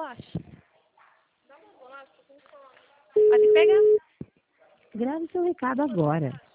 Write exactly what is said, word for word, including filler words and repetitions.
bolacha? Dá uma bolacha, tem que falar. Pode pegar. Grave seu recado agora.